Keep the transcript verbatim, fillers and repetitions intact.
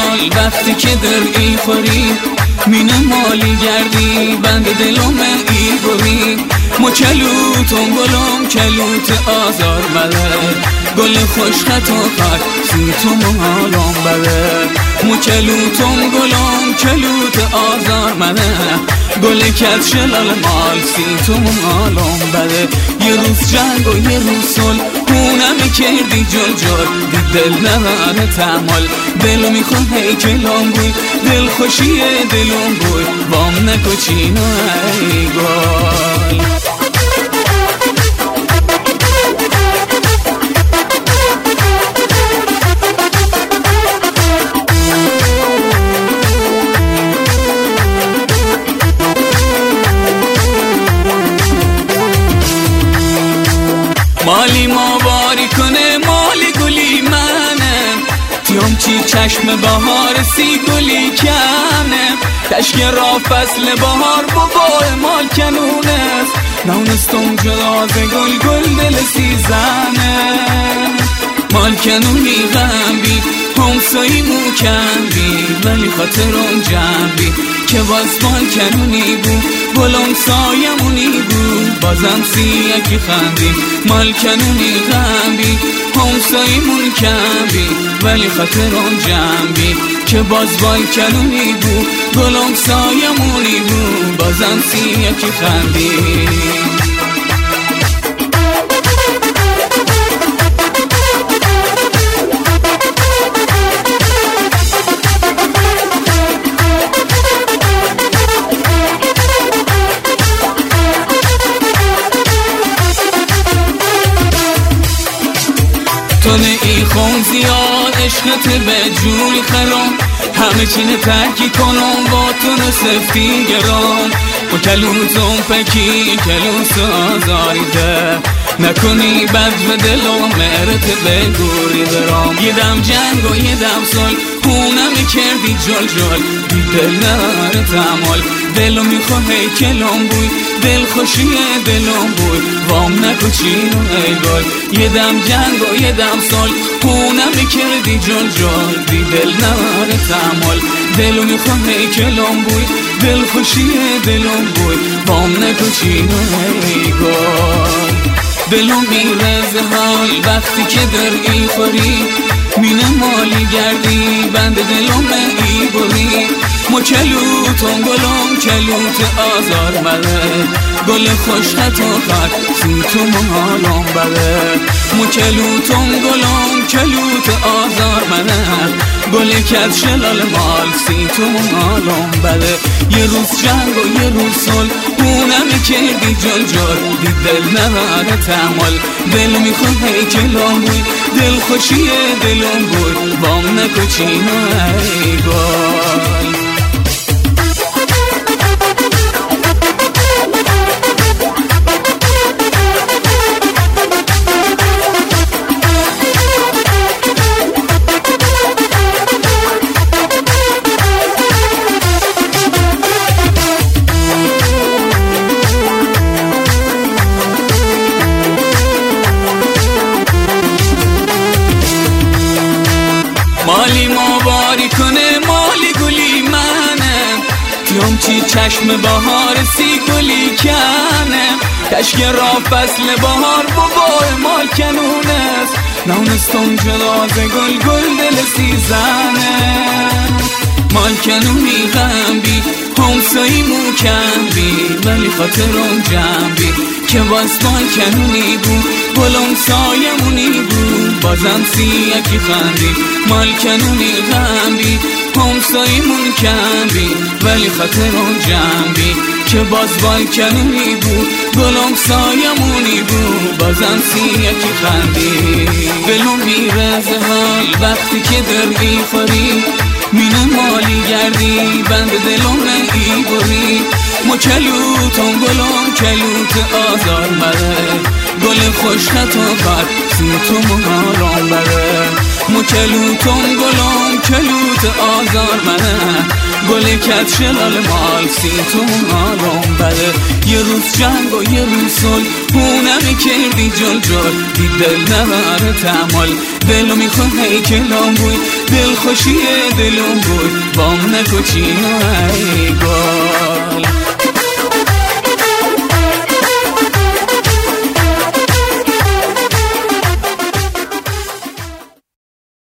حال وقتی که در ای خوری مینه مالی گردی بند دلم ای بری مو کلوتم گلم کلوت آزار بله گل خوش خط و خط سی تو محالم بله مو کلوتم گلم کلوت آزار بله گل کت شلال مال سی تو محالم بله یه روز جنگ و یه روز سل اونم کردی جل جل دی دل نمانه تعمال دلو میخواه هی کلام بوی دل خوشیه دلم بوی وام نکو چینو ای گل مالی ما باری کنه مالی گلی منه تیام چی چشم بهار سی گلی کنه تشک را فصل بهار بابا مال کنونه نونستم جلاز گل گل دل سیزنه مال کنونی غنبی همسایی موکن بی ولی خاطرم جنبی که باز مال کنونی بود گلم سایمونی بود بازم سیاکی خندیم مال کنونی غنبی همساییمون کنبی ولی خاطرم جنبی که باز مال کنونی بود گلم سایمونی بود بازم سیاکی خندیم تونه ای خون زیاد عشقت به جوری خرام همه چینه ترکی کنم با تونه سفتی گرام و کلوتم پکی کلوت آزاریده نکنی بد و دلم مرت به گوری برام یه دم جنگ و یه دم سال خونمی کردی جل جل دی دل نره تعمال دلو میخواه هی کلام بوی دل خوشیه دلم بوی وام نکو چینو ای گل یه دم جنگ و یه دم سال خونمی کردی جل جل دی دل نره تعمال دلو میخواه هی کلام بوی دل خوشیه دلم بوی وام نکو چینو ای گل دلم میرزه حال وقتی که در ای خوری مینه مالی گردی بند دلم ای بری مو کلوتم گلم کلوت آزار مله گل خوش خط و خط سی تو محالم بله مو کلوتم گلم کلوت آزار مله گل کت شلال مال سی تو محالم بله یه روز جنگ و یه روز سل اونم کردی جل جل دی دل نمانه تعمال دل میخواه هی کلام بوی دل خوشیه دلم بوی وام نکو چینو ای گل مالی ما باری کنه مالی گلی منه تیام چی چشم بهار سی گلی کنه تشک را فصل بهار بابا مال کنونه نونستم جلاز گل گل دل سیزنه مال کنونی غنبی همسایی موکن بی ولی خاطرم جنبی که باز مال کنونی بود گلم سایمونی بود بازم سیاکی خندی مال کنونی غنبی همساییمون کنبی ولی خاطرم جنبی که باز مال کنونی بود گلم سایمونی بود بازم سیاکی خندی دلم میرزه حال وقتی که در ای خوری مینه مالی گردی بند دلم ای بری مو کلوتم گلم کلوت آزار مره گل خوش خط و خط سی تو محالم بره مو کلوتم گلم کلوت آزار منه گل کت شلال مال سیتون آرام بله یه روز جنگ و یه روز صلح هونمی کردی جل جل دی دل نبره تمال دلو میخواه هی کلام بوی دل خوشیه دلم بوی بام نکو چی ای گل